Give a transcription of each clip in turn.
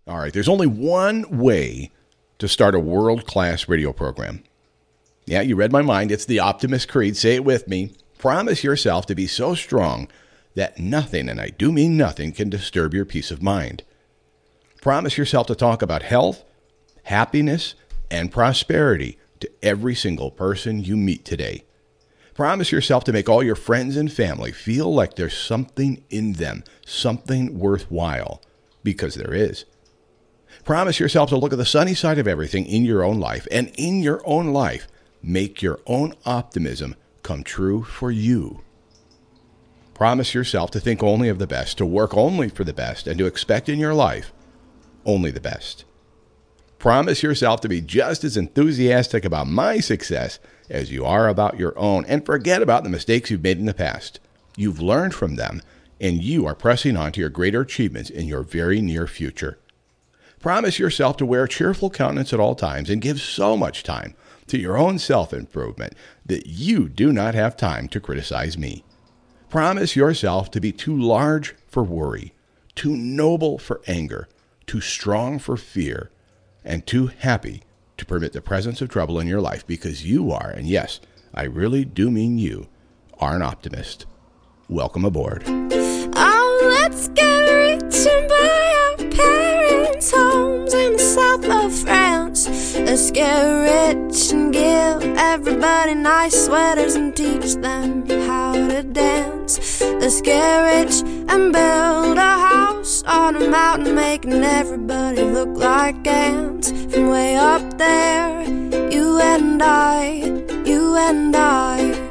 All right, there's only one way to start a world-class radio program. Yeah, you read my mind. It's the Optimist Creed. Say it with me. Promise yourself to be so strong that nothing, and I do mean nothing, can disturb your peace of mind. Promise yourself to talk about health, happiness, and prosperity to every single person you meet today. Promise yourself to make all your friends and family feel like there's something in them, something worthwhile, because there is. Promise yourself to look at the sunny side of everything in your own life, and in your own life, make your own optimism come true for you. Promise yourself to think only of the best, to work only for the best, and to expect in your life only the best. Promise yourself to be just as enthusiastic about my success as you are about your own, and forget about the mistakes you've made in the past. You've learned from them, and you are pressing on to your greater achievements in your very near future. Promise yourself to wear a cheerful countenance at all times and give so much time to your own self-improvement that you do not have time to criticize me. Promise yourself to be too large for worry, too noble for anger, too strong for fear, and too happy to permit the presence of trouble in your life, because you are, and yes, I really do mean you, are an optimist. Welcome aboard. Oh, let's get rich and buy our parents' homes in the south of France. Let's get rich and give everybody nice sweaters and teach them how to dance. Let's get rich and build a house on a mountain, making everybody look like ants. From way up there, you and I, you and I.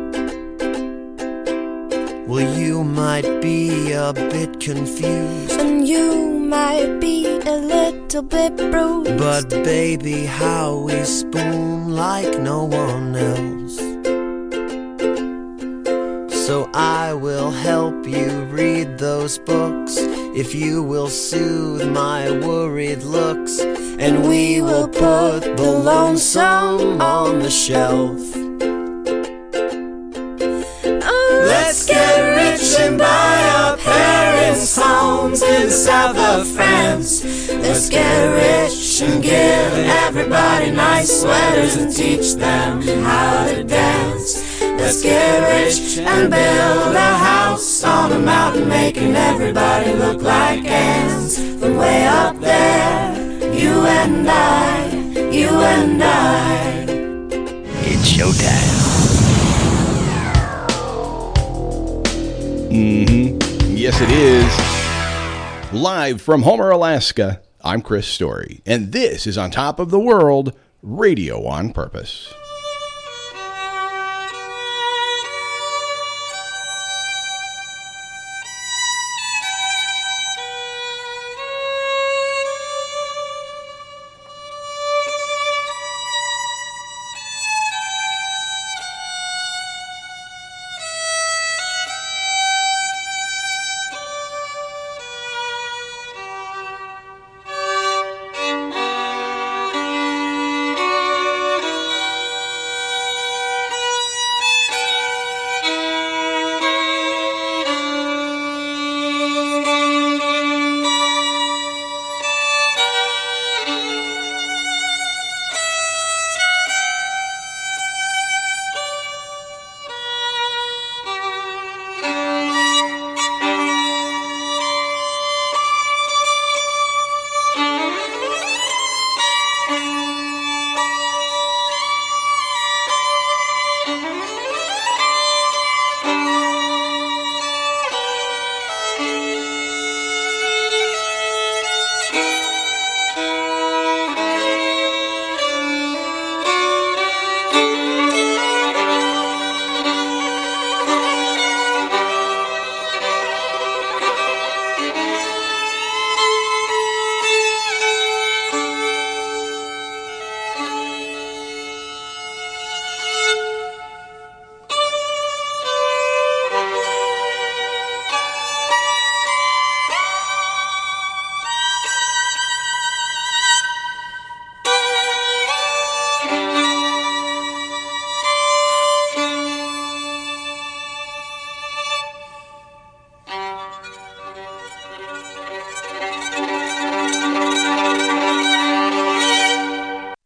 Well, you might be a bit confused, and you might be a little bit bruised, but baby, how we spoon like no one else. So I will help you read those books if you will soothe my worried looks, and we will put the lonesome on the shelf. Let's get rich and buy our parents' homes in the south of France. Let's get rich and give everybody nice sweaters and teach them how to dance. Let's get rich and build a house on a mountain, making everybody look like ants. From way up there, you and I, you and I. It's showtime. Yes, it is. Live from Homer, Alaska, I'm Chris Story, and this is On Top of the World, Radio on Purpose.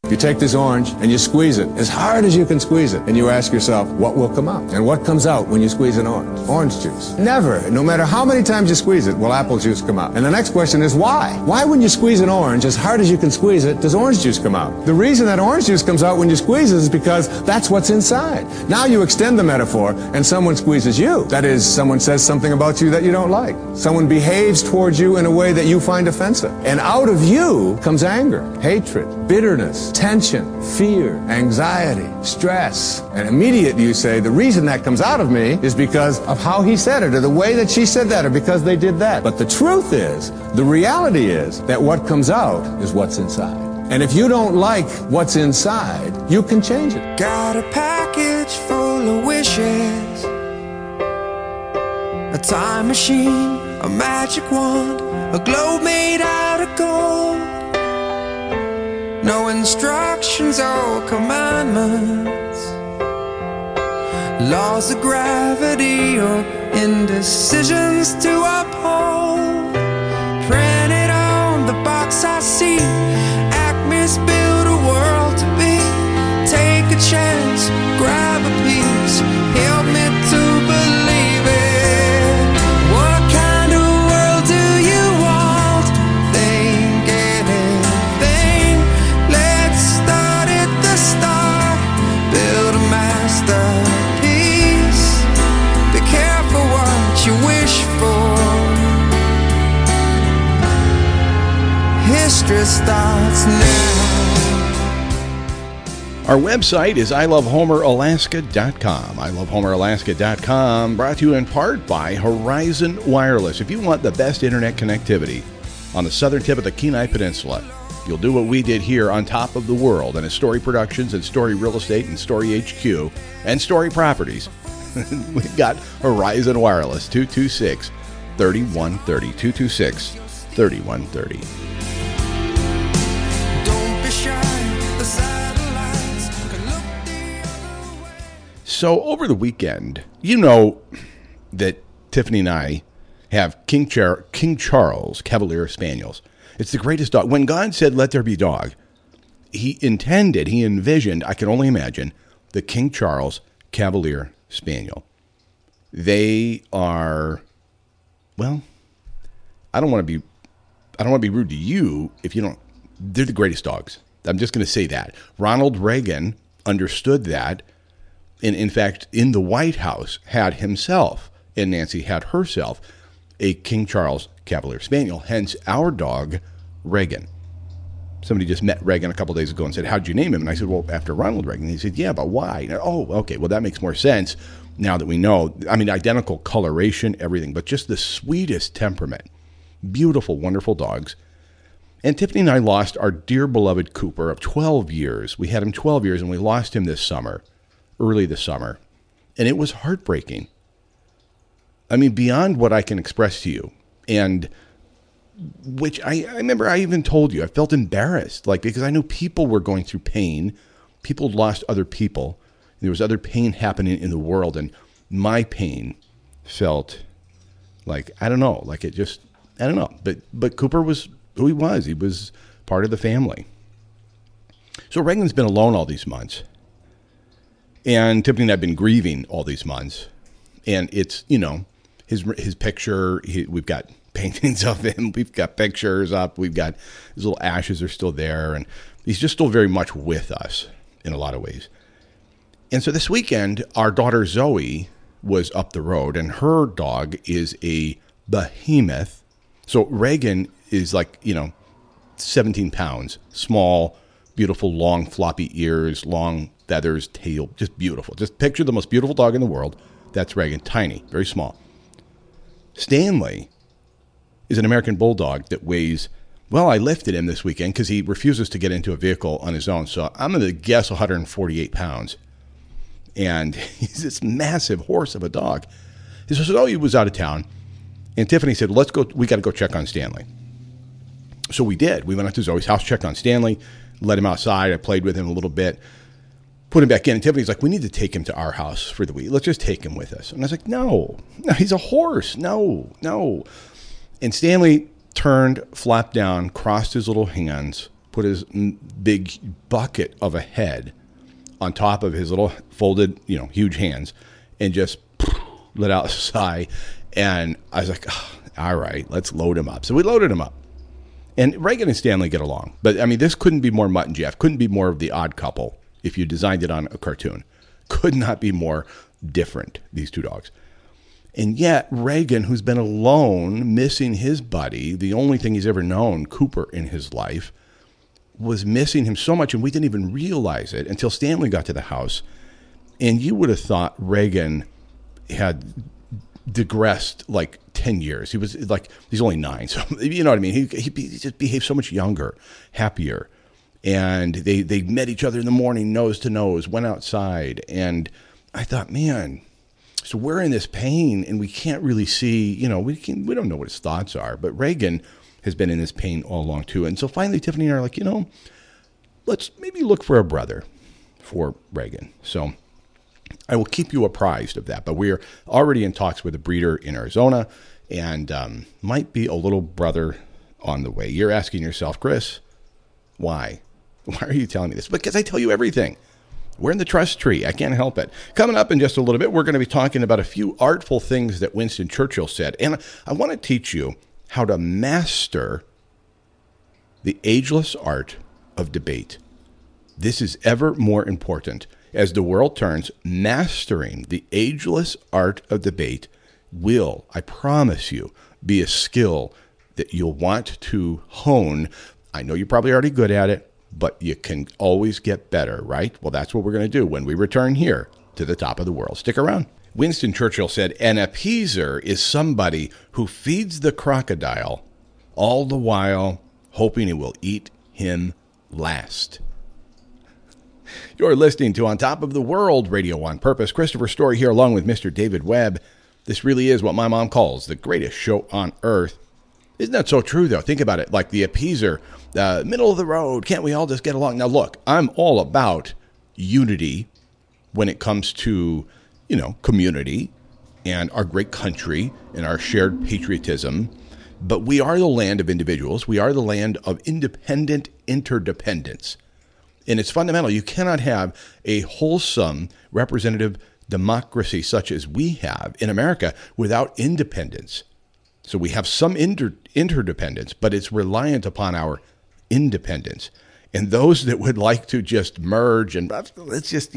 You take this orange and you squeeze it as hard as you can squeeze it, and you ask yourself, what will come out? And what comes out when you squeeze an orange? Orange juice. Never, no matter how many times you squeeze it, will apple juice come out. And the next question is why? Why when you squeeze an orange as hard as you can squeeze it, does orange juice come out? The reason that orange juice comes out when you squeeze it is because that's what's inside. Now you extend the metaphor and someone squeezes you. That is, someone says something about you that you don't like. Someone behaves towards you in a way that you find offensive. And out of you comes anger, hatred, bitterness, tension, fear, anxiety, stress. And immediately you say, the reason that comes out of me is because of how he said it, or the way that she said that, or because they did that. But the truth is, the reality is that what comes out is what's inside. And if you don't like what's inside, you can change it. Got a package full of wishes, a time machine, a magic wand, a globe made out of gold. No instructions or commandments, laws of gravity or indecisions to uphold. Printed on the box I see, Acme's build a world to be. Take a chance, grab a piece, help me to believe it. What kind of world do you want? Think anything. Let's start at the start. Build a masterpiece. Be careful what you wish for. History starts now. Our website is ilovehomeralaska.com. ilovehomeralaska.com, brought to you in part by Horizon Wireless. If you want the best internet connectivity on the southern tip of the Kenai Peninsula, you'll do what we did here on top of the world and at Story Productions and Story Real Estate and Story HQ and Story Properties. We've got Horizon Wireless, 226-3130, 226-3130. So over the weekend, you know that Tiffany and I have King Charles Cavalier Spaniels. It's the greatest dog. When God said, let there be dog, he envisioned, I can only imagine, the King Charles Cavalier Spaniel. They are, well, I don't want to be rude to you if you don't, they're the greatest dogs. I'm just going to say that. Ronald Reagan understood that. And in fact, in the White House, had himself, and Nancy had herself, a King Charles Cavalier Spaniel, hence our dog, Reagan. Somebody just met Reagan a couple days ago and said, how'd you name him? And I said, well, after Ronald Reagan. And he said, yeah, but why? And, oh, okay, well, that makes more sense now that we know. I mean, identical coloration, everything, but just the sweetest temperament. Beautiful, wonderful dogs. And Tiffany and I lost our dear beloved Cooper of 12 years. We had him 12 years, and we lost him this summer. Early this summer, and it was heartbreaking. I mean, beyond what I can express to you, and which I remember I even told you, I felt embarrassed, like, because I knew people were going through pain. People lost other people. There was other pain happening in the world, and my pain felt like, I don't know, like it just, I don't know. But Cooper was who he was. He was part of the family. So Reagan's been alone all these months. And Tiffany and I have been grieving all these months. And it's, you know, his picture, we've got paintings of him. We've got pictures up. We've got his little ashes are still there. And he's just still very much with us in a lot of ways. And so this weekend, our daughter Zoe was up the road. And her dog is a behemoth. So Reagan is like, you know, 17 pounds. Small, beautiful, long, floppy ears, long feathers, tail, just beautiful. Just picture the most beautiful dog in the world. That's Reagan. Tiny, very small. Stanley is an American Bulldog that weighs, well, I lifted him this weekend because he refuses to get into a vehicle on his own. So I'm going to guess 148 pounds. And he's this massive horse of a dog. He says, oh, he was out of town. And Tiffany said, let's go. We got to go check on Stanley. So we did. We went out to Zoe's house, checked on Stanley, let him outside. I played with him a little bit. Put him back in. And Tiffany's like, we need to take him to our house for the week. Let's just take him with us. And I was like, no, he's a horse. No. And Stanley turned, flapped down, crossed his little hands, put his big bucket of a head on top of his little folded, huge hands, and just let out a sigh. And I was like, oh, all right, let's load him up. So we loaded him up. And Reagan and Stanley get along. But, I mean, this couldn't be more Mutt and Jeff. Couldn't be more of the Odd Couple if you designed it on a cartoon. Could not be more different, these two dogs. And yet, Reagan, who's been alone, missing his buddy, the only thing he's ever known, Cooper, in his life, was missing him so much, and we didn't even realize it until Stanley got to the house. And you would have thought Reagan had digressed like 10 years. He was like, he's only 9. So, you know what I mean? He just behaved so much younger, happier. And they met each other in the morning, nose to nose, went outside. And I thought, man, so we're in this pain and we can't really see, we don't know what his thoughts are. But Reagan has been in this pain all along too. And so finally Tiffany and I are like, let's maybe look for a brother for Reagan. So I will keep you apprised of that. But we're already in talks with a breeder in Arizona and might be a little brother on the way. You're asking yourself, Chris, why? Why are you telling me this? Because I tell you everything. We're in the trust tree. I can't help it. Coming up in just a little bit, we're going to be talking about a few artful things that Winston Churchill said. And I want to teach you how to master the ageless art of debate. This is ever more important. As the world turns, mastering the ageless art of debate will, I promise you, be a skill that you'll want to hone. I know you're probably already good at it, but you can always get better, right? Well, that's what we're going to do when we return here to the top of the world. Stick around. Winston Churchill said, an appeaser is somebody who feeds the crocodile all the while hoping it will eat him last. You're listening to On Top of the World, Radio on Purpose. Christopher Story here along with Mr. David Webb. This really is what my mom calls the greatest show on earth. Isn't that so true, though? Think about it, like the appeaser, middle of the road, can't we all just get along? Now, look, I'm all about unity when it comes to, community and our great country and our shared patriotism. But we are the land of individuals. We are the land of independent interdependence. And it's fundamental. You cannot have a wholesome representative democracy such as we have in America without independence. So we have some interdependence, but it's reliant upon our independence. And those that would like to just merge and let's just,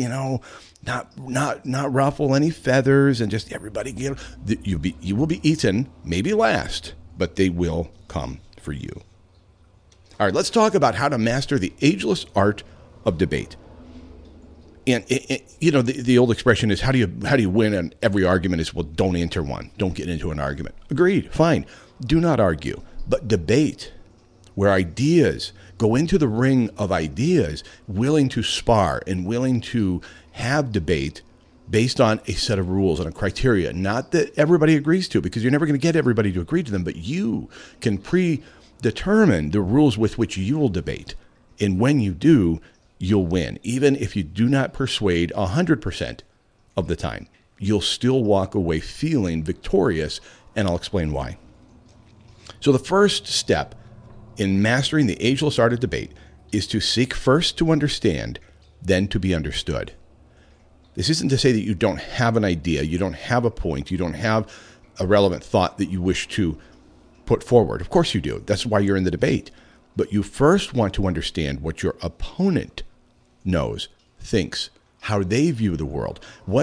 not ruffle any feathers and just everybody you will be eaten, maybe last, but they will come for you. All right, let's talk about how to master the ageless art of debate. And the old expression is how do you win? And every argument is, well, don't enter one. Don't get into an argument. Agreed. Fine. Do not argue, but debate, where ideas go into the ring of ideas, willing to spar and willing to have debate based on a set of rules and a criteria. Not that everybody agrees to, because you're never going to get everybody to agree to them, but you can predetermine the rules with which you will debate. And when you do, you'll win. Even if you do not persuade 100% of the time, you'll still walk away feeling victorious, and I'll explain why. So the first step in mastering the ageless art of debate is to seek first to understand, then to be understood. This isn't to say that you don't have an idea, you don't have a point, you don't have a relevant thought that you wish to put forward. Of course you do. That's why you're in the debate. But you first want to understand what your opponent knows, thinks, how they view the world.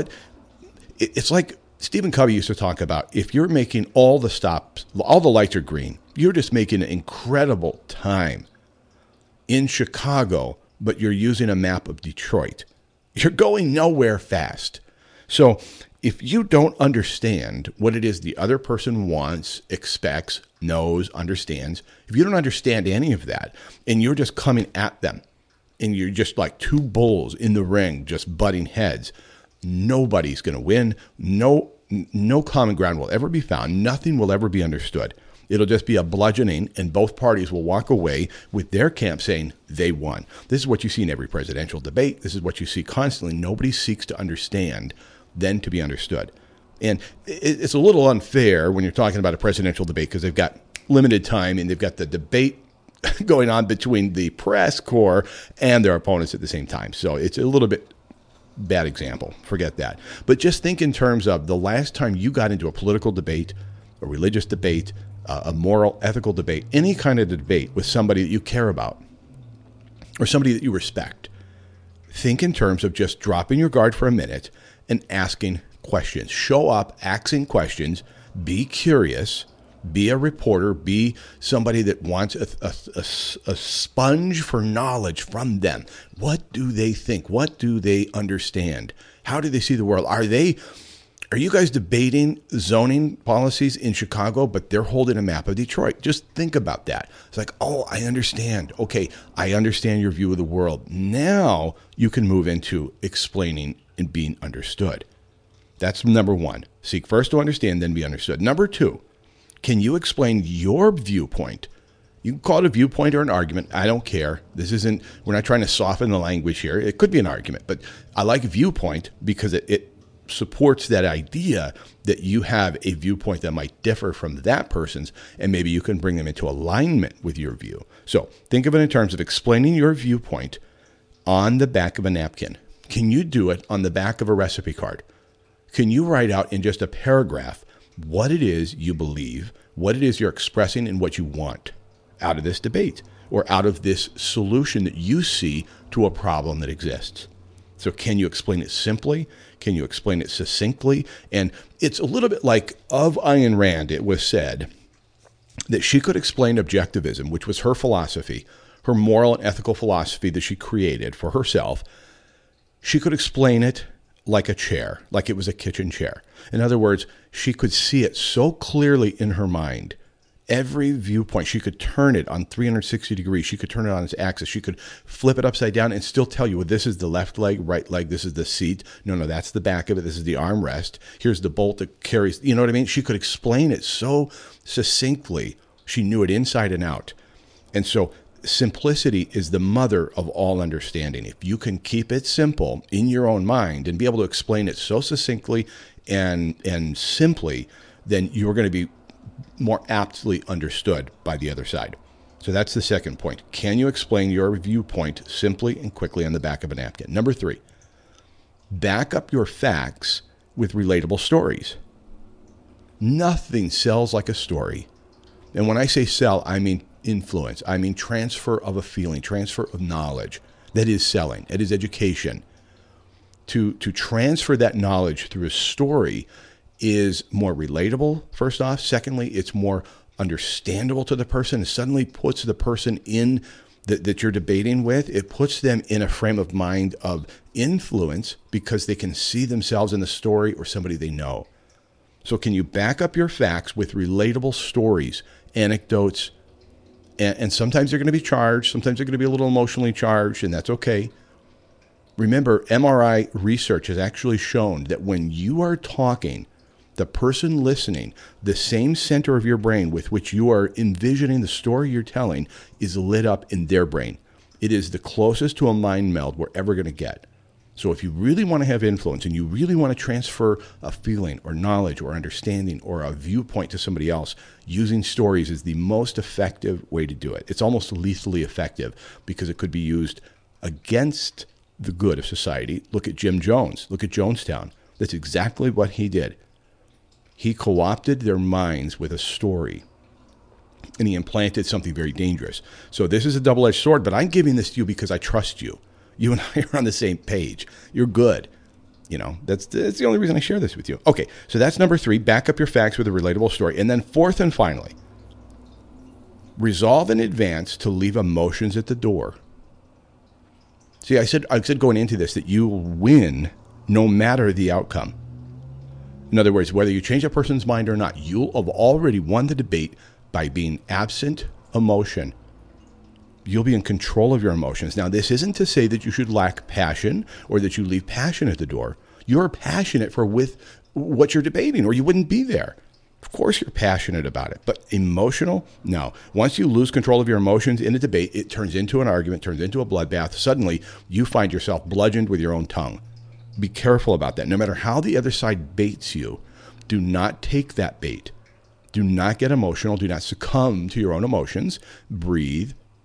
It's like Stephen Covey used to talk about, if you're making all the stops, all the lights are green, you're just making an incredible time in Chicago, but you're using a map of Detroit. You're going nowhere fast. So if you don't understand what it is the other person wants, expects, knows, understands, if you don't understand any of that, and you're just coming at them, and you're just like two bulls in the ring, just butting heads, nobody's going to win. No common ground will ever be found. Nothing will ever be understood. It'll just be a bludgeoning, and both parties will walk away with their camp saying they won. This is what you see in every presidential debate. This is what you see constantly. Nobody seeks to understand, then to be understood. And it's a little unfair when you're talking about a presidential debate because they've got limited time and they've got the debate going on between the press corps and their opponents at the same time. So it's a little bit bad example. Forget that. But just think in terms of the last time you got into a political debate, a religious debate, a moral, ethical debate, any kind of debate with somebody that you care about or somebody that you respect. Think in terms of just dropping your guard for a minute and asking questions. Show up asking questions. Be curious. Be a reporter. Be somebody that wants a sponge for knowledge from them. What do they think? What do they understand? How do they see the world? Are you guys debating zoning policies in Chicago, but they're holding a map of Detroit? Just think about that. It's like, oh, I understand. Okay, I understand your view of the world. Now you can move into explaining and being understood. That's number one. Seek first to understand, then be understood. Number two, can you explain your viewpoint? You can call it a viewpoint or an argument. I don't care. We're not trying to soften the language here. It could be an argument, but I like viewpoint because it supports that idea that you have a viewpoint that might differ from that person's, and maybe you can bring them into alignment with your view. So think of it in terms of explaining your viewpoint on the back of a napkin. Can you do it on the back of a recipe card? Can you write out in just a paragraph what it is you believe, what it is you're expressing, and what you want out of this debate or out of this solution that you see to a problem that exists? So can you explain it simply? Can you explain it succinctly? And it's a little bit like of Ayn Rand, it was said that she could explain objectivism, which was her philosophy, her moral and ethical philosophy that she created for herself. She could explain it like a chair, like it was a kitchen chair. In other words, she could see it so clearly in her mind. Every viewpoint, she could turn it on 360 degrees. She could turn it on its axis. She could flip it upside down and still tell you, well, this is the left leg, right leg. This is the seat. No, that's the back of it. This is the armrest. Here's the bolt that carries, you know what I mean? She could explain it so succinctly. She knew it inside and out. And so simplicity is the mother of all understanding. If you can keep it simple in your own mind and be able to explain it so succinctly and simply, then you're going to be more aptly understood by the other side. So that's the second point. Can you explain your viewpoint simply and quickly on the back of a napkin? Number three, back up your facts with relatable stories. Nothing sells like a story. And when I say sell, I mean influence. I mean transfer of a feeling, transfer of knowledge. That is selling. It is education. To transfer that knowledge through a story is more relatable, first off. Secondly, it's more understandable to the person. It suddenly puts the person in that you're debating with. It puts them in a frame of mind of influence because they can see themselves in the story or somebody they know. So can you back up your facts with relatable stories, anecdotes, and sometimes they're going to be charged. Sometimes they're going to be a little emotionally charged, and that's okay. Remember, MRI research has actually shown that when you are talking, the person listening, the same center of your brain with which you are envisioning the story you're telling is lit up in their brain. It is the closest to a mind meld we're ever going to get. So if you really want to have influence and you really want to transfer a feeling or knowledge or understanding or a viewpoint to somebody else, using stories is the most effective way to do it. It's almost lethally effective because it could be used against the good of society. Look at Jim Jones. Look at Jonestown. That's exactly what he did. He co-opted their minds with a story, and he implanted something very dangerous. So this is a double-edged sword, but I'm giving this to you because I trust you. You and I are on the same page. You're good. You know, that's the only reason I share this with you. Okay, so that's number three. Back up your facts with a relatable story. And then fourth and finally, resolve in advance to leave emotions at the door. See, I said going into this that you will win no matter the outcome. In other words, whether you change a person's mind or not, you'll have already won the debate by being absent emotion. You'll be in control of your emotions. Now, this isn't to say that you should lack passion or that you leave passion at the door. You're passionate with what you're debating, or you wouldn't be there. Of course you're passionate about it, but emotional? No. Once you lose control of your emotions in a debate, it turns into an argument, turns into a bloodbath. Suddenly, you find yourself bludgeoned with your own tongue. Be careful about that. No matter how the other side baits you, do not take that bait. Do not get emotional. Do not succumb to your own emotions. Breathe.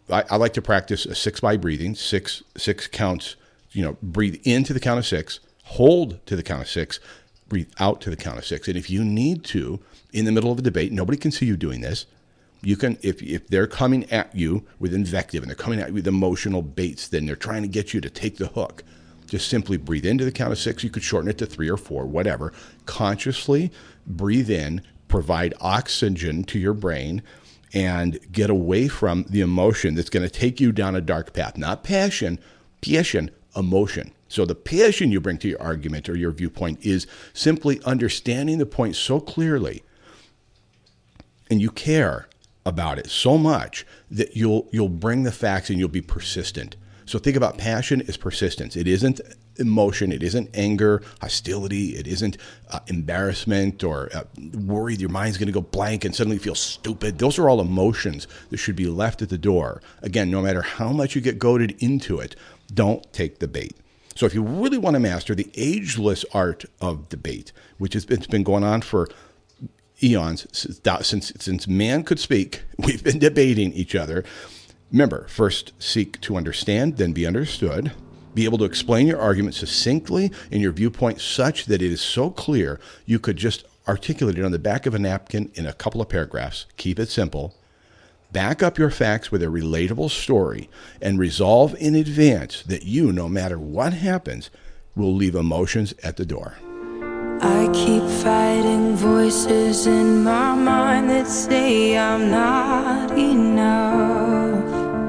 I like to practice a 6 by breathing, six counts, breathe into the count of 6, hold to the count of 6, breathe out to the count of 6. And if you need to, in the middle of a debate, nobody can see you doing this. You can, if they're coming at you with invective and they're coming at you with emotional baits, then they're trying to get you to take the hook. Just simply breathe into the count of 6. You could shorten it to 3 or 4, whatever. Consciously breathe in, provide oxygen to your brain, and get away from the emotion that's going to take you down a dark path. Not passion, emotion. So the passion you bring to your argument or your viewpoint is simply understanding the point so clearly, and you care about it so much that you'll bring the facts and you'll be persistent. So think about passion as persistence. It isn't emotion. It isn't anger, hostility. It isn't embarrassment or worry your mind's going to go blank and suddenly feel stupid. Those are all emotions that should be left at the door. Again, no matter how much you get goaded into it, don't take the bait. So if you really want to master the ageless art of debate, which it's been going on for eons, since man could speak, we've been debating each other. Remember, first seek to understand, then be understood. Be able to explain your argument succinctly and your viewpoint such that it is so clear you could just articulate it on the back of a napkin in a couple of paragraphs. Keep it simple. Back up your facts with a relatable story and resolve in advance that you, no matter what happens, will leave emotions at the door. I keep fighting voices in my mind that say I'm not enough.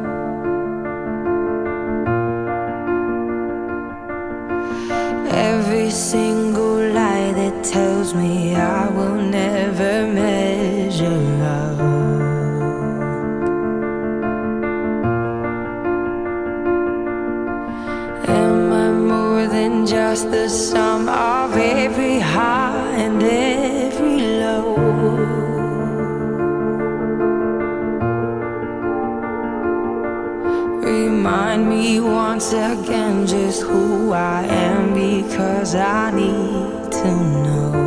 Every single lie that tells me I will never measure up. Am I more than just the sum of every high and every low? Remind me once again just who I am, because I need to know.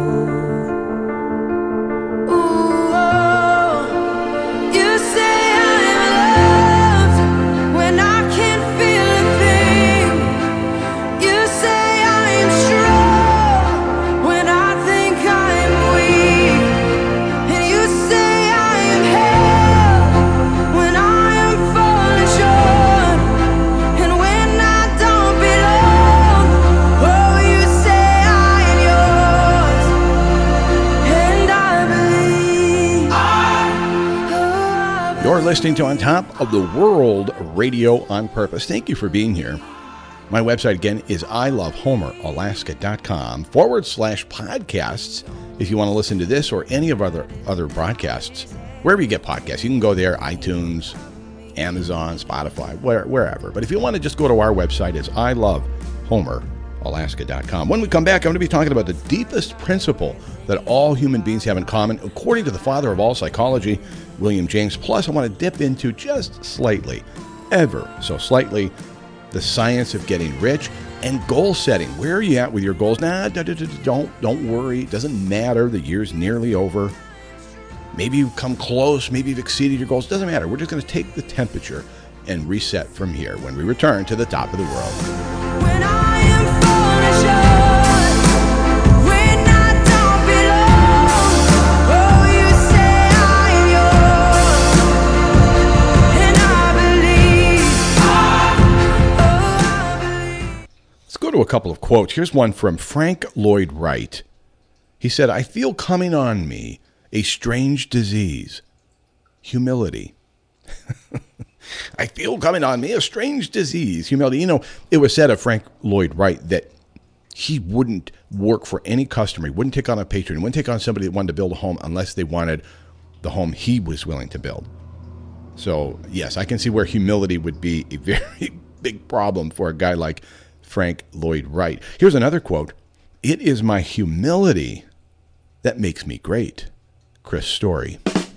Ooh, oh, you say I'm loved when I can't feel a thing. You say I'm strong when I think I'm weak. And you say I am held when I am falling short. And when I don't belong, oh, you say I am yours. And I believe. You're listening to On Top of the World Radio on Purpose. Thank you for being here. My website, again, is ilovehomeralaska.com/podcasts. If you want to listen to this or any of other broadcasts, wherever you get podcasts, you can go there, iTunes, Amazon, Spotify, wherever. But if you want to just go to our website, it's ilovehomeralaska.com. When we come back, I'm going to be talking about the deepest principle that all human beings have in common, according to the father of all psychology, William James. Plus, I want to dip into just slightly, ever so slightly, the science of getting rich and goal setting. Where are you at with your goals? Don't worry. It doesn't matter. The year's nearly over. Maybe you've come close. Maybe you've exceeded your goals. It doesn't matter. We're just going to take the temperature and reset from here when we return to the top of the world. When I am falling short, when I don't belong, oh, you say I am yours, and I believe. Let's go to a couple of quotes. Here's one from Frank Lloyd Wright. He said, "I feel coming on me a strange disease, humility." I feel coming on me a strange disease, humility. You know, it was said of Frank Lloyd Wright that he wouldn't work for any customer. He wouldn't take on a patron. He wouldn't take on somebody that wanted to build a home unless they wanted the home he was willing to build. So, yes, I can see where humility would be a very big problem for a guy like Frank Lloyd Wright. Here's another quote. "It is my humility that makes me great." Chris Story.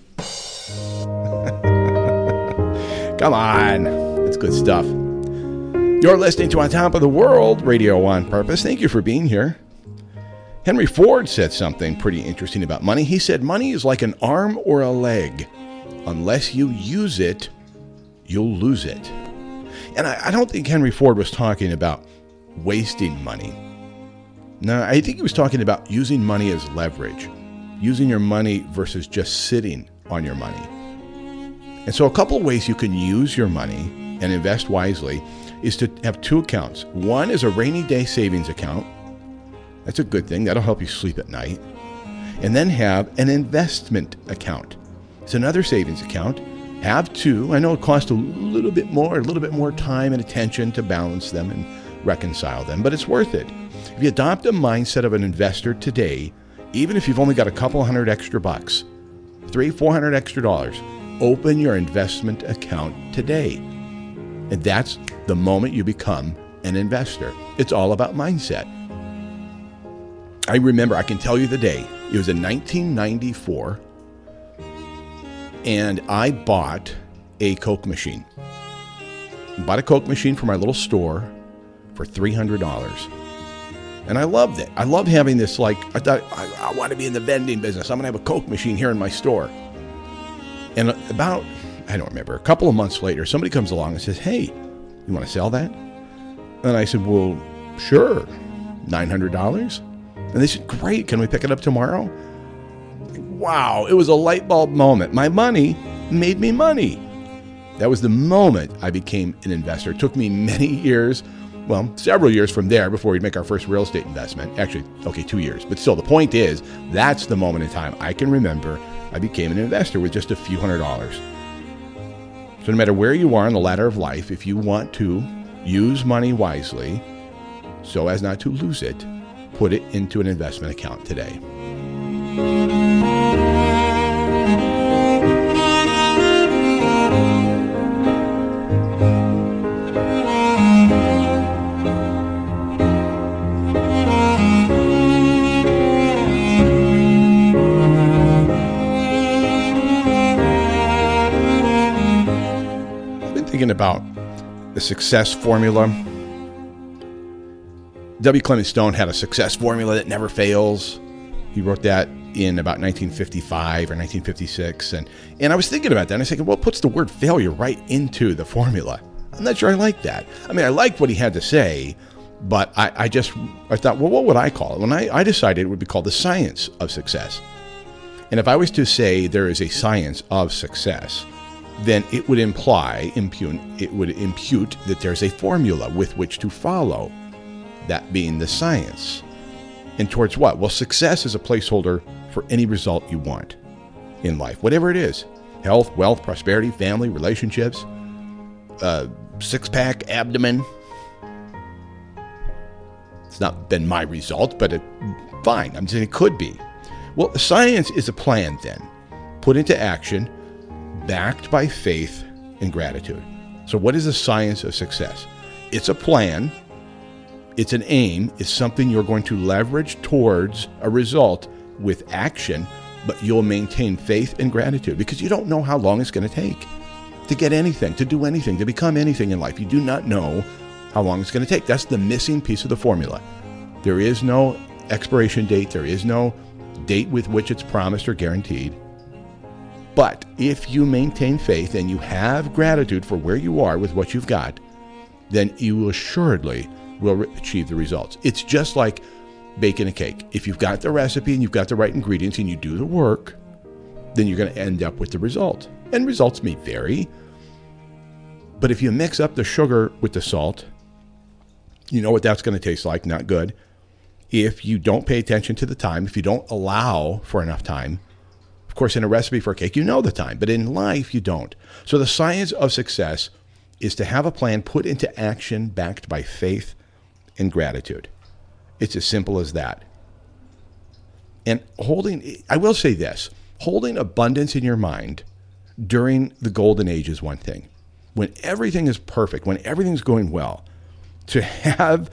Come on. That's good stuff. You're listening to On Top of the World Radio on Purpose. Thank you for being here. Henry Ford said something pretty interesting about money. He said, money is like an arm or a leg. Unless you use it, you'll lose it. And I don't think Henry Ford was talking about wasting money. No, I think he was talking about using money as leverage, using your money versus just sitting on your money. And so a couple of ways you can use your money and invest wisely is to have two accounts. One is a rainy day savings account. That's a good thing. That'll help you sleep at night. And then have an investment account. It's another savings account. Have two. I know it costs a little bit more time and attention to balance them and reconcile them, but it's worth it. If you adopt a mindset of an investor today, even if you've only got a couple hundred extra bucks, $300-400 extra dollars, open your investment account today. And that's the moment you become an investor. It's all about mindset. I remember, I can tell you the day. It was in 1994, and I bought a Coke machine. Bought a Coke machine for my little store for $300. And I loved it. I loved having this, I thought, I want to be in the vending business. I'm going to have a Coke machine here in my store. And about, I don't remember, a couple of months later, somebody comes along and says, hey, you want to sell that? And I said, well, sure, $900. And they said, great, can we pick it up tomorrow? Wow, it was a light bulb moment. My money made me money. That was the moment I became an investor. It took me many years, well, several years from there before we'd make our first real estate investment. Actually, 2 years. But still, the point is, that's the moment in time I can remember I became an investor with just a few $100s. So no matter where you are on the ladder of life, if you want to use money wisely so as not to lose it, put it into an investment account today. Thinking about the success formula. W. Clement Stone had a success formula that never fails. He wrote that in about 1955 or 1956. And I was thinking about that. And I was thinking, well, it puts the word failure right into the formula. I'm not sure I like that. I mean, I liked what he had to say, but I thought, well, what would I call it? When I decided it would be called the science of success. And if I was to say there is a science of success, then it would impute that there's a formula with which to follow, that being the science. And towards what? Well, success is a placeholder for any result you want in life, whatever it is. Health, wealth, prosperity, family, relationships, six-pack, abdomen. It's not been my result, but fine. I'm saying it could be. Well, science is a plan then, put into action, backed by faith and gratitude. So what is the science of success? It's a plan. It's an aim. It's something you're going to leverage towards a result with action, but you'll maintain faith and gratitude because you don't know how long it's going to take to get anything, to do anything, to become anything in life. You do not know how long it's going to take. That's the missing piece of the formula. There is no expiration date. There is no date with which it's promised or guaranteed. But if you maintain faith and you have gratitude for where you are with what you've got, then you assuredly will achieve the results. It's just like baking a cake. If you've got the recipe and you've got the right ingredients and you do the work, then you're going to end up with the result. And results may vary. But if you mix up the sugar with the salt, you know what that's going to taste like, not good. If you don't pay attention to the time, if you don't allow for enough time, of course, in a recipe for a cake, you know the time, but in life, you don't. So the science of success is to have a plan put into action backed by faith and gratitude. It's as simple as that. And I will say this, holding abundance in your mind during the golden age is one thing. When everything is perfect, when everything's going well, to have,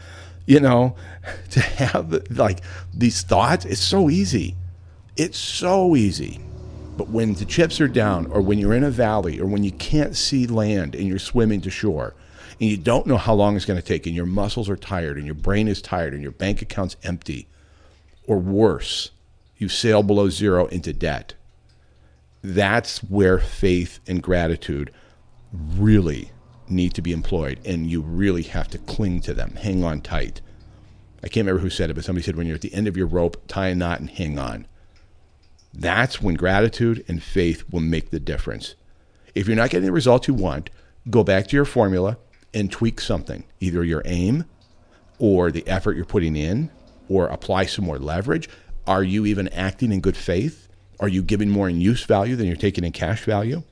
these thoughts, it's so easy. It's so easy. But when the chips are down, or when you're in a valley, or when you can't see land and you're swimming to shore, and you don't know how long it's going to take, and your muscles are tired, and your brain is tired, and your bank account's empty, or worse, you sail below zero into debt, that's where faith and gratitude really need to be employed, and you really have to cling to them. Hang on tight. I can't remember who said it, but somebody said when you're at the end of your rope, tie a knot and hang on. That's when gratitude and faith will make the difference. If you're not getting the results you want, go back to your formula and tweak something, either your aim or the effort you're putting in, or apply some more leverage. Are you even acting in good faith? Are you giving more in use value than you're taking in cash value?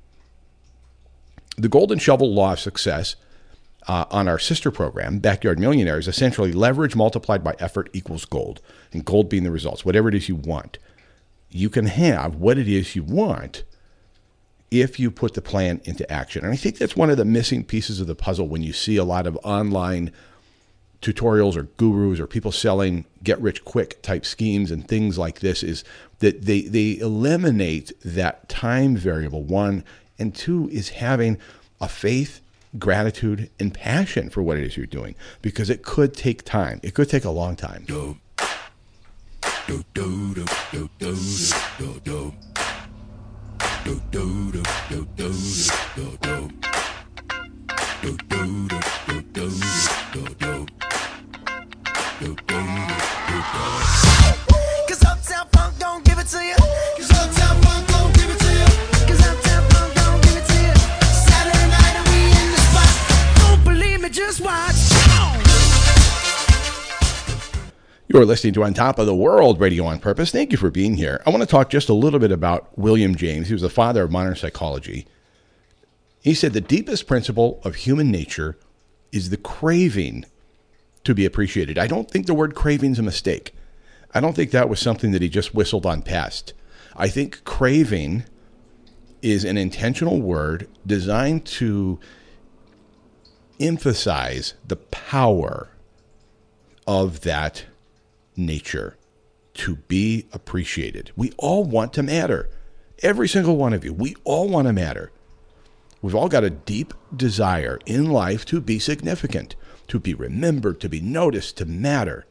The Golden Shovel Law of Success on our sister program, Backyard Millionaires, essentially leverage multiplied by effort equals gold, and gold being the results. Whatever it is you want, you can have what it is you want if you put the plan into action. And I think that's one of the missing pieces of the puzzle when you see a lot of online tutorials or gurus or people selling get-rich-quick type schemes and things like this, is that they eliminate that time variable, one, and two is having a faith, gratitude, and passion for what it is you're doing, because it could take time. It could take a long time. Cause Uptown Funk don't give it to you. Cause Uptown Funk don't give it to you. Cause Uptown Funk don't give it to you. Saturday night and we in the spot. Don't believe me, just watch. You're listening to On Top of the World, Radio on Purpose. Thank you for being here. I want to talk just a little bit about William James. He was the father of modern psychology. He said the deepest principle of human nature is the craving to be appreciated. I don't think the word craving is a mistake. I don't think that was something that he just whistled on past. I think craving is an intentional word designed to emphasize the power of that nature to be appreciated. We all want to matter. Every single one of you. We all want to matter. We've all got a deep desire in life to be significant, to be remembered, to be noticed, to matter.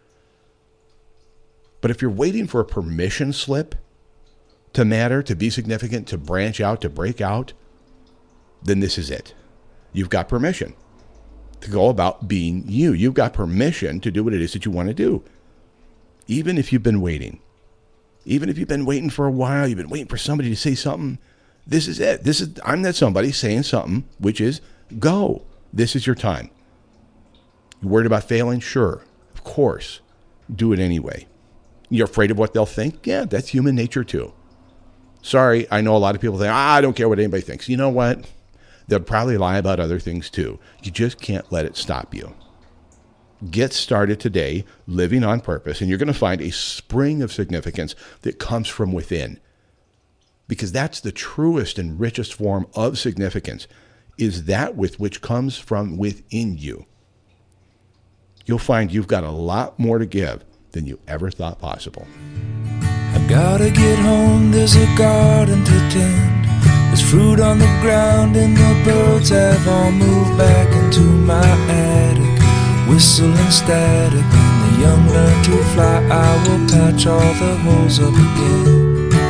But if you're waiting for a permission slip to matter, to be significant, to branch out, to break out, then this is it. You've got permission to go about being you. You've got permission to do what it is that you want to do. Even if you've been waiting. Even if you've been waiting for a while, you've been waiting for somebody to say something, this is it. I'm that somebody saying something, which is go. This is your time. You worried about failing? Sure. Of course. Do it anyway. You're afraid of what they'll think? Yeah, that's human nature too. Sorry, I know a lot of people think, I don't care what anybody thinks. You know what? They'll probably lie about other things too. You just can't let it stop you. Get started today, living on purpose, and you're going to find a spring of significance that comes from within. Because that's the truest and richest form of significance, is that with which comes from within you. You'll find you've got a lot more to give than you ever thought possible. I gotta get home, there's a garden to tend. There's fruit on the ground and the birds have all moved back into my attic. Whistling static, when the young learn to fly, I will patch all the holes up again.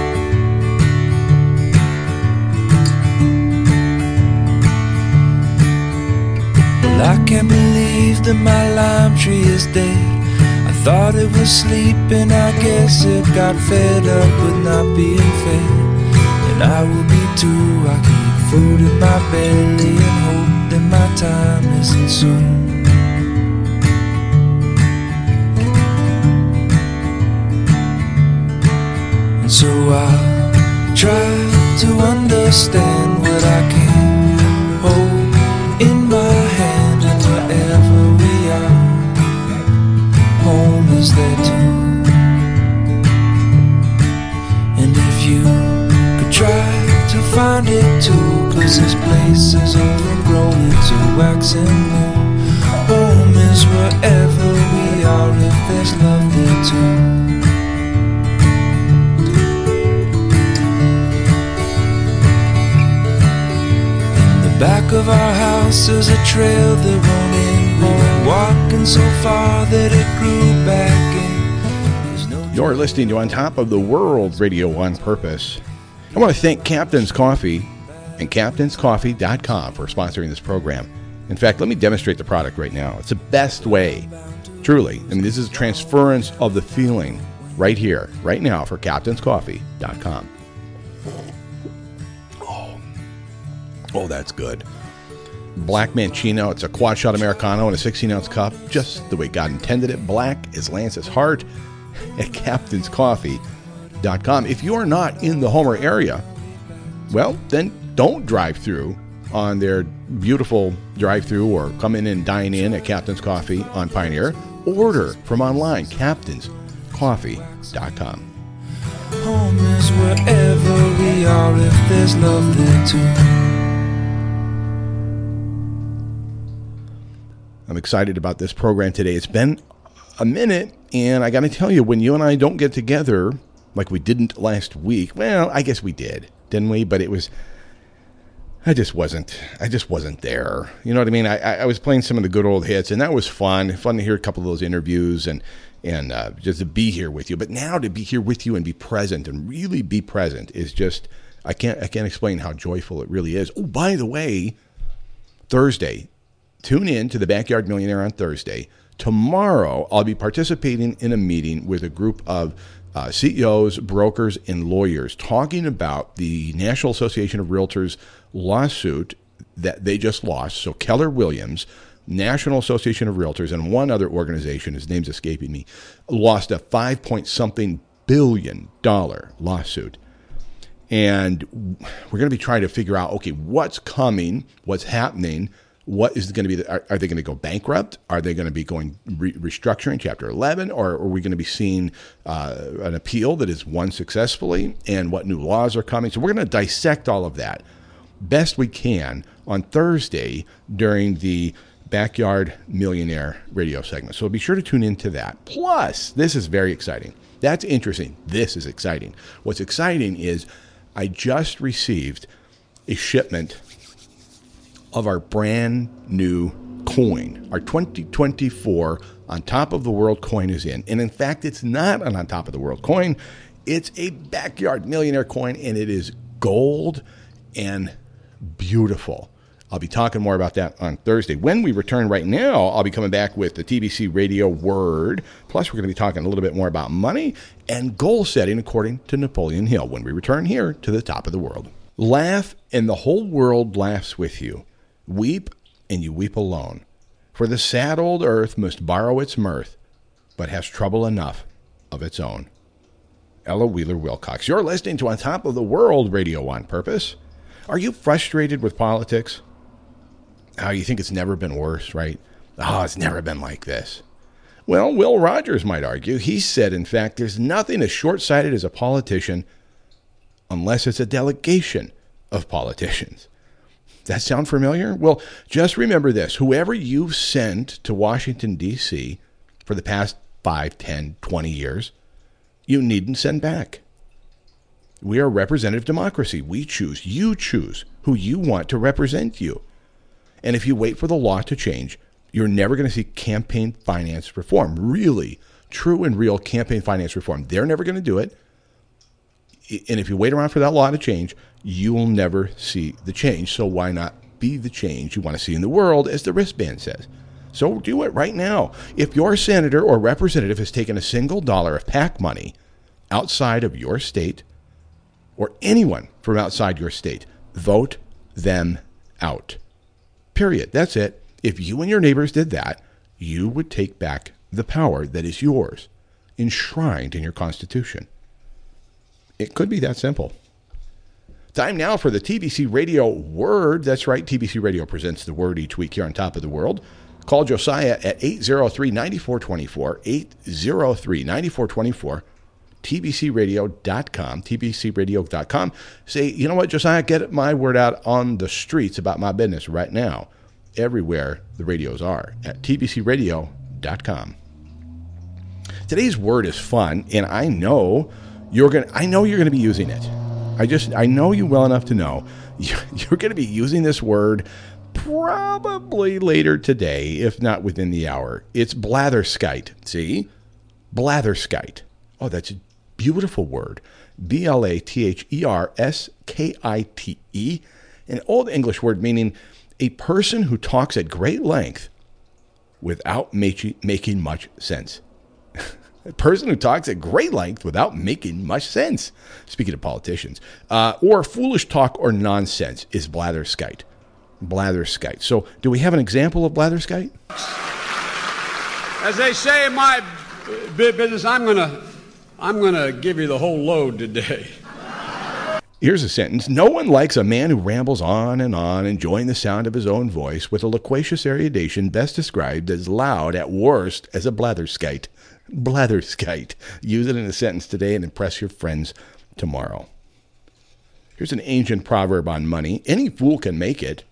Well, I can't believe that my lime tree is dead. I thought it was sleeping, I guess it got fed up with not being fed. And I will be too, I keep food in my belly and hope that my time isn't soon. And so I'll try to understand what I can hold in my hand, and wherever we are, home is there too. And if you could try to find it too, 'cause this place is overgrown into wax and moon. Home is wherever we are, if there's love there too. Back of our house is a trail that won't end. We're walking so far that it grew back in. You're listening to On Top of the World, Radio on Purpose. I want to thank Captain's Coffee and CaptainsCoffee.com for sponsoring this program. In fact, let me demonstrate the product right now. It's the best way, truly. I mean, this is a transference of the feeling right here, right now for CaptainsCoffee.com. Oh, that's good. Black Mancino. It's a quad shot Americano in a 16-ounce cup, just the way God intended it. Black is Lance's heart at CaptainsCoffee.com. If you're not in the Homer area, well, then don't drive through on their beautiful drive-through or come in and dine in at Captain's Coffee on Pioneer. Order from online, CaptainsCoffee.com. Home is wherever we are if there's love there too. I'm excited about this program today. It's been a minute, and I got to tell you, when you and I don't get together like we didn't last week, well, I guess we did, didn't we? But it was, I just wasn't there. You know what I mean? I was playing some of the good old hits, and that was fun to hear a couple of those interviews and just to be here with you. But now to be here with you and be present and really be present is just, I can't explain how joyful it really is. Oh, by the way, Thursday, tune in to the Backyard Millionaire on Thursday. Tomorrow, I'll be participating in a meeting with a group of CEOs, brokers, and lawyers talking about the National Association of Realtors lawsuit that they just lost. So Keller Williams, National Association of Realtors, and one other organization, his name's escaping me, lost a $5-point-something billion lawsuit. And we're going to be trying to figure out, okay, what's coming, what's happening. What is going to be? Are they going to go bankrupt? Are they going to be going restructuring Chapter 11? Or are we going to be seeing an appeal that is won successfully? And what new laws are coming? So we're going to dissect all of that best we can on Thursday during the Backyard Millionaire radio segment. So be sure to tune into that. Plus, this is very exciting. That's interesting. This is exciting. What's exciting is I just received a shipment of our brand new coin. Our 2024 On Top of the World coin is in. And in fact, it's not an On Top of the World coin. It's a Backyard Millionaire coin, and it is gold and beautiful. I'll be talking more about that on Thursday. When we return right now, I'll be coming back with the TBC Radio Word. Plus, we're going to be talking a little bit more about money and goal setting according to Napoleon Hill when we return here to the Top of the World. Laugh, and the whole world laughs with you. Weep, and you weep alone. For the sad old earth must borrow its mirth, but has trouble enough of its own. Ella Wheeler Wilcox. You're listening to On Top of the World Radio on Purpose. Are you frustrated with politics? Oh, you think it's never been worse, right? Oh, it's never been like this. Well, Will Rogers might argue. He said, in fact, there's nothing as short-sighted as a politician unless it's a delegation of politicians. That sound familiar? Well, just remember this. Whoever you've sent to Washington, D.C. for the past 5, 10, 20 years, you needn't send back. We are representative democracy. We choose. You choose who you want to represent you. And if you wait for the law to change, you're never going to see campaign finance reform. Really, true and real campaign finance reform. They're never going to do it. And if you wait around for that law to change, you will never see the change. So why not be the change you want to see in the world, as the wristband says? So do it right now. If your senator or representative has taken a single dollar of PAC money outside of your state, or anyone from outside your state, vote them out. Period. That's it. If you and your neighbors did that, you would take back the power that is yours, enshrined in your Constitution. It could be that simple. Time now for the TBC Radio Word. That's right, TBC Radio presents the Word each week here on Top of the World. Call Josiah at 803-9424, 803-9424, tbcradio.com, tbcradio.com. Say, you know what, Josiah, get my word out on the streets about my business right now, everywhere the radios are, at tbcradio.com. Today's word is fun, and I know you're going to be using it. I know you well enough to know you're going to be using this word probably later today, if not within the hour. It's blatherskite. See? Blatherskite. Oh, that's a beautiful word. Blatherskite. An Old English word meaning a person who talks at great length without making much sense. A person who talks at great length without making much sense. Speaking of politicians. Or foolish talk or nonsense is blatherskite. Blatherskite. So do we have an example of blatherskite? As they say in my business, I'm gonna give you the whole load today. Here's a sentence. No one likes a man who rambles on, enjoying the sound of his own voice with a loquacious erudition best described as loud, at worst, as a blatherskite. Blatherskite. Use it in a sentence today and impress your friends tomorrow. Here's an ancient proverb on money. Any fool can make it,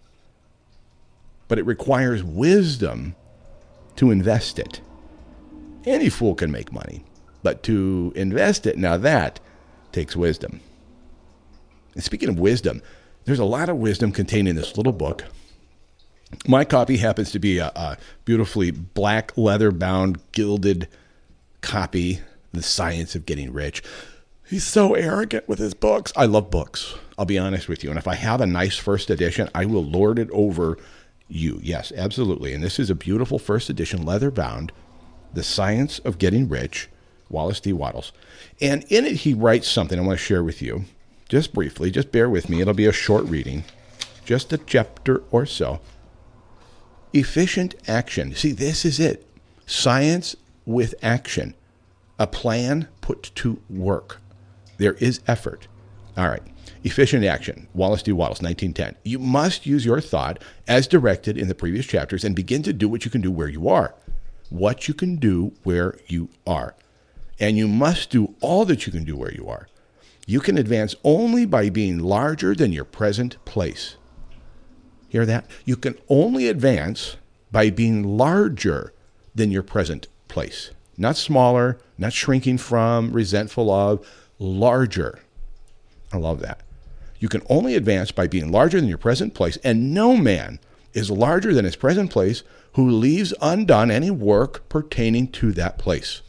but it requires wisdom to invest it. Any fool can make money, but to invest it, now that takes wisdom. And speaking of wisdom, there's a lot of wisdom contained in this little book. My copy happens to be a beautifully black leather-bound, gilded copy, The Science of Getting Rich. He's so arrogant with his books. I love books, I'll be honest with you. And if I have a nice first edition, I will lord it over you. Yes, absolutely. And this is a beautiful first edition, leather-bound, The Science of Getting Rich, Wallace D. Wattles. And in it, he writes something I want to share with you. Just briefly, just bear with me. It'll be a short reading, just a chapter or so. Efficient action. See, this is it. Science with action. A plan put to work. There is effort. All right. Efficient action. Wallace D. Wattles, 1910. You must use your thought as directed in the previous chapters and begin to do what you can do where you are. What you can do where you are. And you must do all that you can do where you are. You can advance only by being larger than your present place. Hear that? You can only advance by being larger than your present place. Not smaller, not shrinking from, resentful of, larger. I love that. You can only advance by being larger than your present place, and no man is larger than his present place who leaves undone any work pertaining to that place.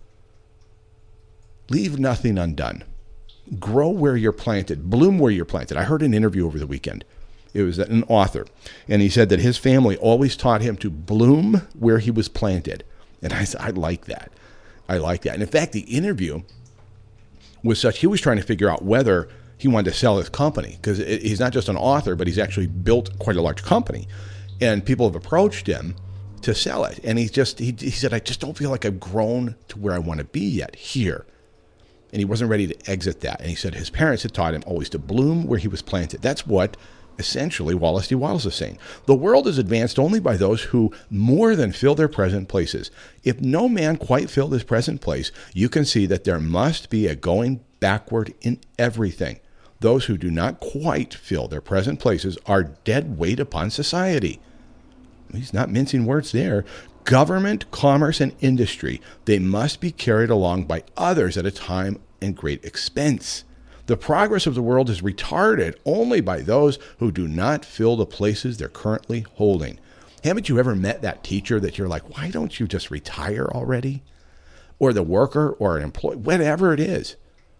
Leave nothing undone. Grow where you're planted. Bloom where you're planted. I heard an interview over the weekend. It was an author, and he said that his family always taught him to bloom where he was planted. And I said, I like that. I like that. And in fact, the interview was such, he was trying to figure out whether he wanted to sell his company, because he's not just an author, but he's actually built quite a large company. And people have approached him to sell it. And he said, I just don't feel like I've grown to where I want to be yet here. And he wasn't ready to exit that. And he said his parents had taught him always to bloom where he was planted. That's what essentially Wallace D. Wattles is saying. The world is advanced only by those who more than fill their present places. If no man quite filled his present place, you can see that there must be a going backward in everything. Those who do not quite fill their present places are dead weight upon society. He's not mincing words there. Government, commerce, and industry, they must be carried along by others at a time and great expense. The progress of the world is retarded only by those who do not fill the places they're currently holding. Haven't you ever met that teacher that you're like, why don't you just retire already? Or the worker or an employee, whatever it is.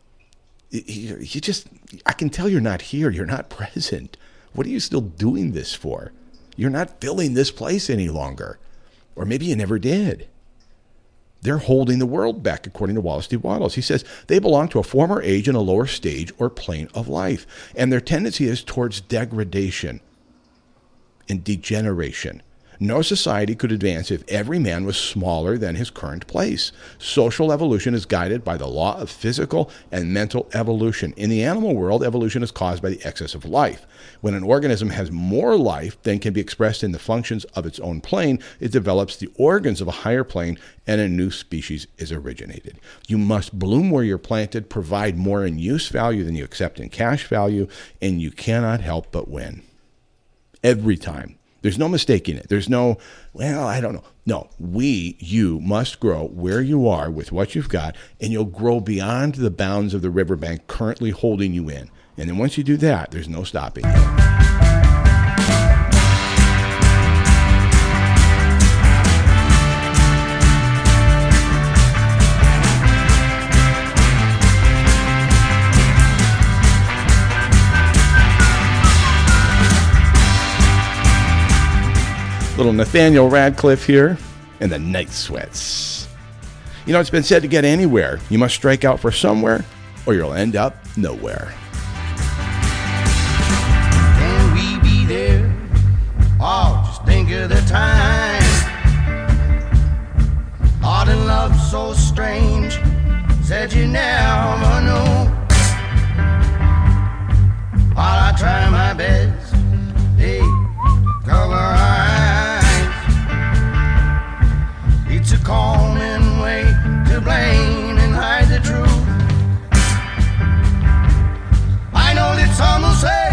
I can tell you're not here. You're not present. What are you still doing this for? You're not filling this place any longer. Or maybe you never did. They're holding the world back, according to Wallace D. Wattles. He says they belong to a former age and a lower stage or plane of life, and their tendency is towards degradation and degeneration. No society could advance if every man was smaller than his current place. Social evolution is guided by the law of physical and mental evolution. In the animal world, evolution is caused by the excess of life. When an organism has more life than can be expressed in the functions of its own plane, it develops the organs of a higher plane, and a new species is originated. You must bloom where you're planted, provide more in use value than you accept in cash value, and you cannot help but win. Every time. There's no mistaking it. There's no, well, I don't know. No, you must grow where you are with what you've got, and you'll grow beyond the bounds of the riverbank currently holding you in. And then once you do that, there's no stopping you. Little Nathaniel Radcliffe here and the Night Sweats. You know, it's been said to get anywhere, you must strike out for somewhere or you'll end up nowhere. Can we be there? Oh, just think of the time. Art and love so strange, said you never know. While I try my best, hey, cover eyes. It's a common way to blame and hide the truth. I know that some will say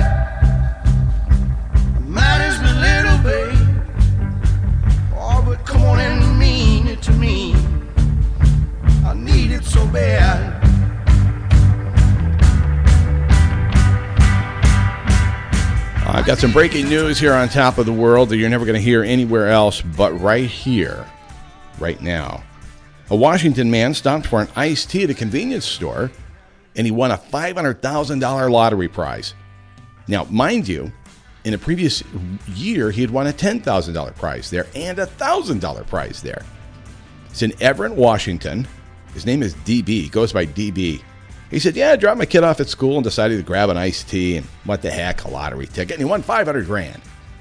matters but little, babe. Oh, but come on and mean it to me. I need it so bad. I've got some breaking news here on Top of the World that you're never going to hear anywhere else but right here, right now. A Washington man stopped for an iced tea at a convenience store, and he won a $500,000 lottery prize. Now, mind you, in a previous year, he had won a $10,000 prize there and a $1,000 prize there. It's in Everett, Washington. His name is DB. He goes by DB. He said, yeah, I dropped my kid off at school and decided to grab an iced tea and what the heck, a lottery ticket. And he won $500,000.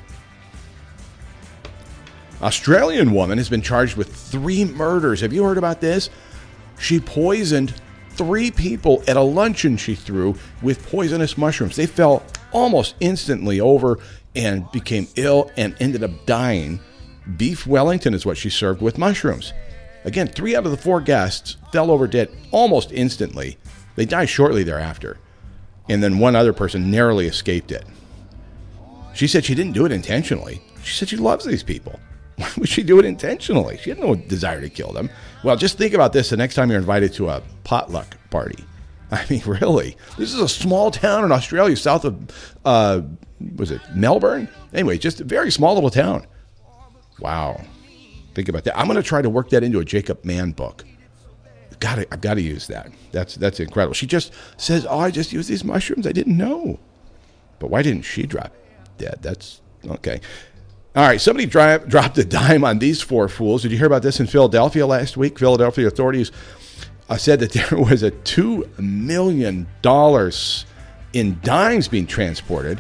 Australian woman has been charged with 3 murders. Have you heard about this? She poisoned 3 people at a luncheon she threw with poisonous mushrooms. They fell almost instantly over and became ill and ended up dying. Beef Wellington is what she served with mushrooms. Again, 3 out of the 4 guests fell over dead almost instantly. They died shortly thereafter. And then one other person narrowly escaped it. She said she didn't do it intentionally. She said she loves these people. Why would she do it intentionally? She had no desire to kill them. Well, just think about this the next time you're invited to a potluck party. I mean, really. This is a small town in Australia, south of, was it Melbourne? Anyway, just a very small little town. Wow. Think about that. I'm going to try to work that into a Jacob Mann book. I've got to use that. That's incredible. She just says, oh, I just used these mushrooms. I didn't know. But why didn't she drop dead? That's okay. All right, somebody dropped a dime on these 4 fools. Did you hear about this in Philadelphia last week? Philadelphia authorities said that there was a $2 million in dimes being transported.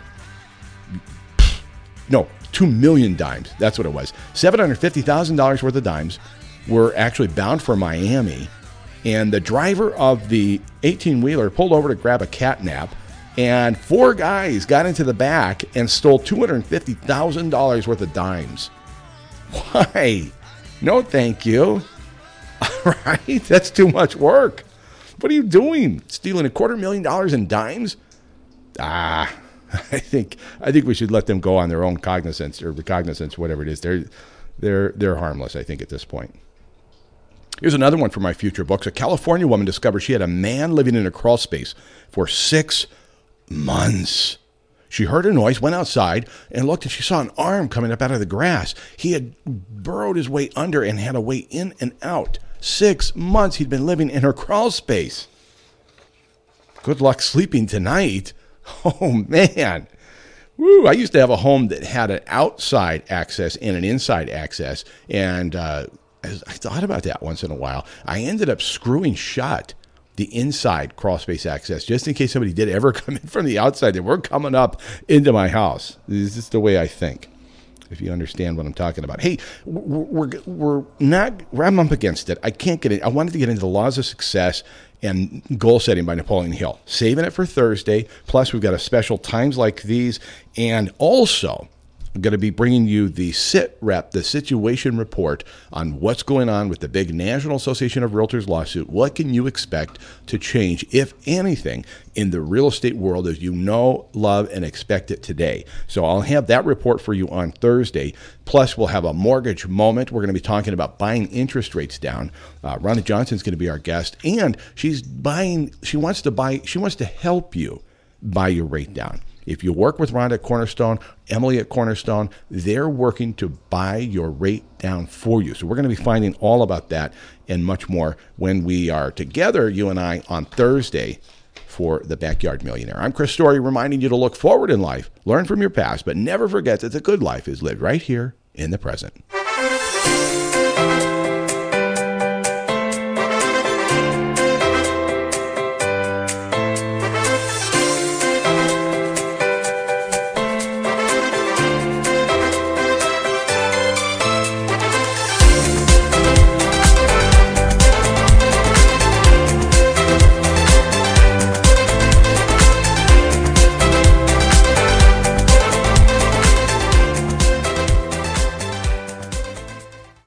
No, 2 million dimes. That's what it was. $750,000 worth of dimes were actually bound for Miami. And the driver of the 18-wheeler pulled over to grab a cat nap. And 4 guys got into the back and stole $250,000 worth of dimes. Why? No, thank you. All right, that's too much work. What are you doing? Stealing $250,000 in dimes? I think we should let them go on their own cognizance or the cognizance, whatever it is. They're harmless, I think, at this point. Here's another one from my future books. A California woman discovered she had a man living in a crawl space for 6 months. She heard a noise, went outside, and looked, and she saw an arm coming up out of the grass. He had burrowed his way under and had a way in and out. 6 months he'd been living in her crawl space. Good luck sleeping tonight. Oh, man. Woo, I used to have a home that had an outside access and an inside access, and I thought about that once in a while. I ended up screwing shut the inside crawl space access just in case somebody did ever come in from the outside. They weren't coming up into my house. This is the way I think, if you understand what I'm talking about. Hey, I'm up against it. I can't get in. I wanted to get into the laws of success and goal setting by Napoleon Hill. Saving it for Thursday. Plus, we've got a special times like these. And also, I'm going to be bringing you the SITREP, the situation report on what's going on with the big National Association of Realtors lawsuit. What can you expect to change, if anything, in the real estate world as you know, love, and expect it today? So I'll have that report for you on Thursday. Plus, we'll have a mortgage moment. We're going to be talking about buying interest rates down. Rhonda Johnson's going to be our guest, and she wants to help you buy your rate down. If you work with Rhonda at Cornerstone, Emily at Cornerstone, they're working to buy your rate down for you. So we're going to be finding all about that and much more when we are together, you and I, on Thursday for the Backyard Millionaire. I'm Chris Story, reminding you to look forward in life, learn from your past, but never forget that the good life is lived right here, in the present.